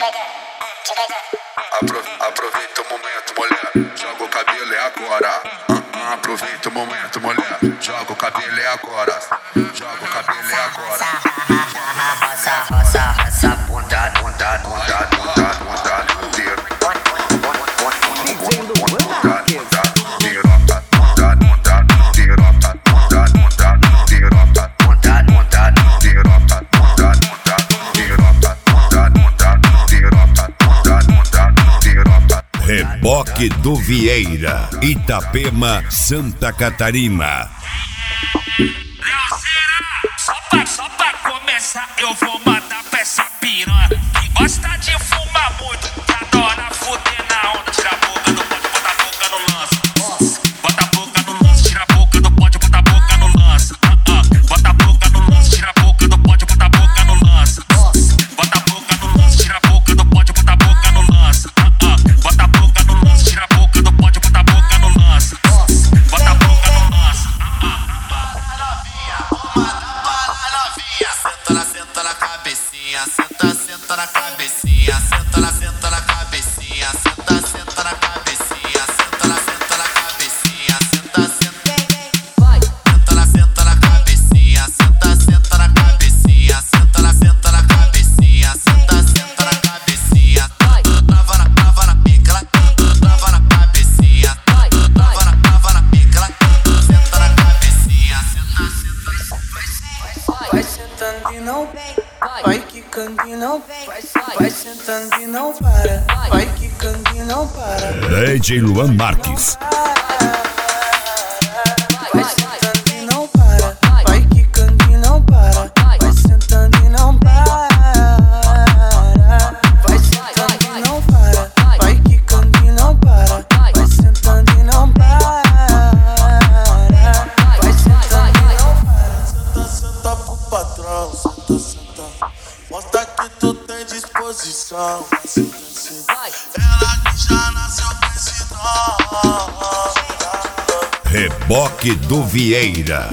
Aproveita o momento, mulher, joga o cabelo é agora. Aproveita o momento, mulher, joga o cabelo é agora. Joga o cabelo é agora. Roça, bunda inteira. Reboque do Vieira, Itapema, Santa Catarina. Leozeira, só pra começar, eu vou mandar pra essa piranha que gosta de fumar muito, que adora fuder na onda. Tira a boca do pote, bota a boca no lance. Bota a boca no lance, tira a boca do pote, bota a boca no lance. Bota a boca no lance, tira a boca do pote, bota a boca no lance. Bota a boca no lance, tira a boca do pote, bota a boca no lance. Bota a boca no lance, tira a boca do pote, bota a boca no lance. Bota a boca no lance. Senta na cabecinha, senta na cabecinha, senta na cabecinha, senta na cabecinha, senta na cabecinha, senta na cabecinha, senta na cabecinha, senta na cabecinha, senta na cabecinha, trava na pica, trava na cabecinha, trava na pica, senta na cabecinha, vai sentando e não vai quicando e não vai sentando e não para, vai quicando e não para. DJ Luan Marques. Vai sentando e não para, vai quicando e não para, vai sentando e não para. Vai sentando e não para, vai quicando e não para, vai sentando e não para. Vai sentando e não para. senta pro patrão, senta. Mostra que tu tem disposição. Ela que já nasceu com esse dom. Reboque do Vieira.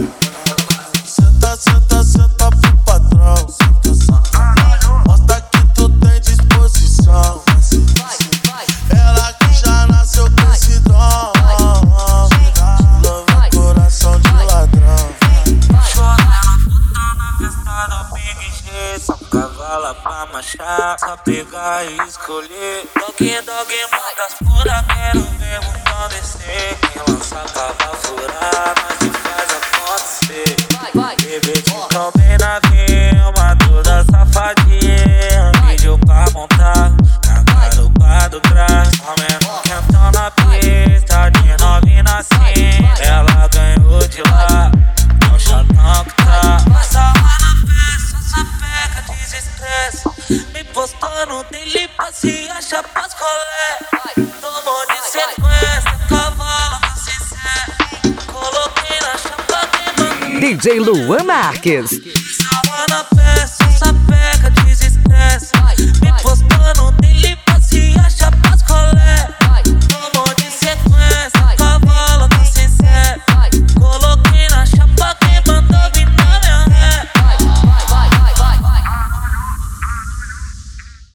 Senta pro patrão. Mostra que tu tem disposição. Ela que já nasceu com esse dom. Lava o coração de ladrão. Só cavala pra marchar, só pegar e escolher. Dog manda as pura, quero ver o pão descer. Quem lança cava furar, nós te faz acontecer. Bebê te bem na rima, toda safadinha. Pediu pra montar na garupa do trás. Ao menos quentão na pista, de novinha assim. Ela ganhou de lá, é o chatão que tá. Passa lá na festa, essa pega desestresse. Me postou no dele pra se achar pras colé. Tomou de sequência, cavalo pra se ser. Coloquei na chapa de mano. DJ Luan Marques. Salva na festa.